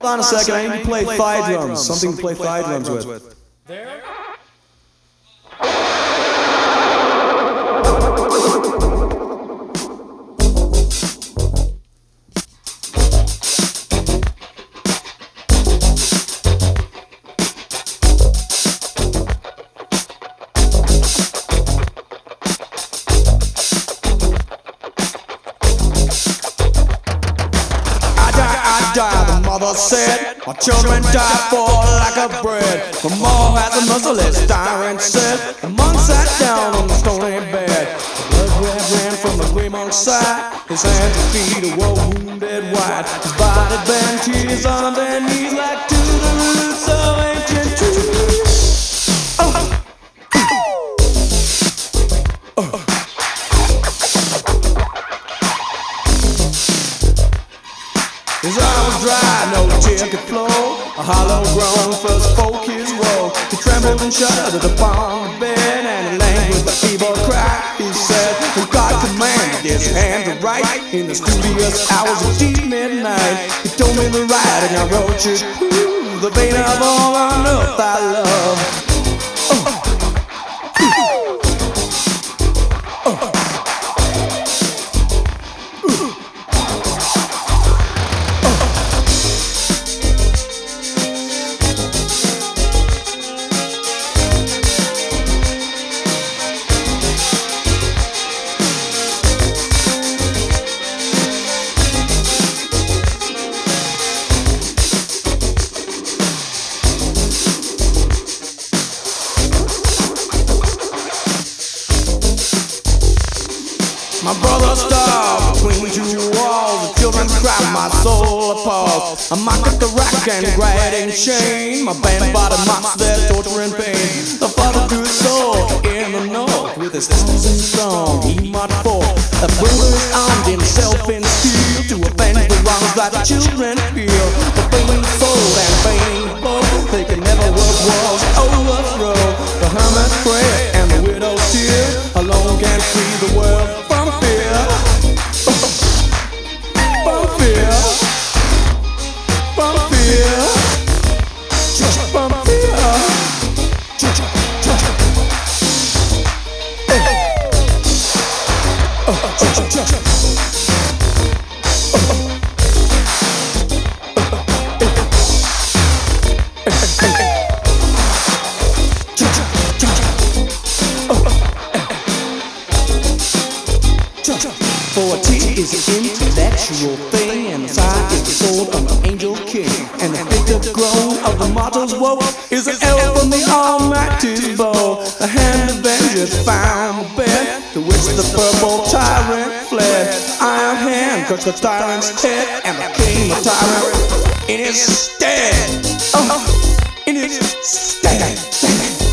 on a second, I need to play thigh drums. Something to play thigh drums with. There? The mother said, my children die for lack of bread. The mom has a merciless tyrant said, the monk sat down on the stony bed. The blood ran from the gray monk's side. His hands and feet were wounded wide. His body bent, tears on their knees like to the roots of ancient trees. His eye was dry, no tear could flow. A hollow groan first spoke his woe. He trembled and shuddered upon the bed, and he lay with a feeble cry. He said, when God commanded his hand to write in the studious hours of deep midnight, he told me to write, and I wrote you, the vein of all on earth I love. My brother starved between two walls. The children cry, my soul appalls. I mock at the rack and grinding chain. My band body mocks their torture and pain. The father drew his sword in the north. With his thousand strong he marched forth. The brother armed himself in steel to avenge the wrongs that the children feel. The vain soul and vain bow, they can never work walls overthrow. The hermit's prayer and the widow's tear alone can free the world from fear. From fear. From fear. From fear. For a T is an intellectual thing, and the side is the sword of an angel king, and the victor groan of the martyr's woe is an arrow from the Almighty's bow. The hand of vengeance found the bed to which the purple tyrant fled. Iron hand crushed the tyrant's head, and became the tyrant in his stead. In his stead.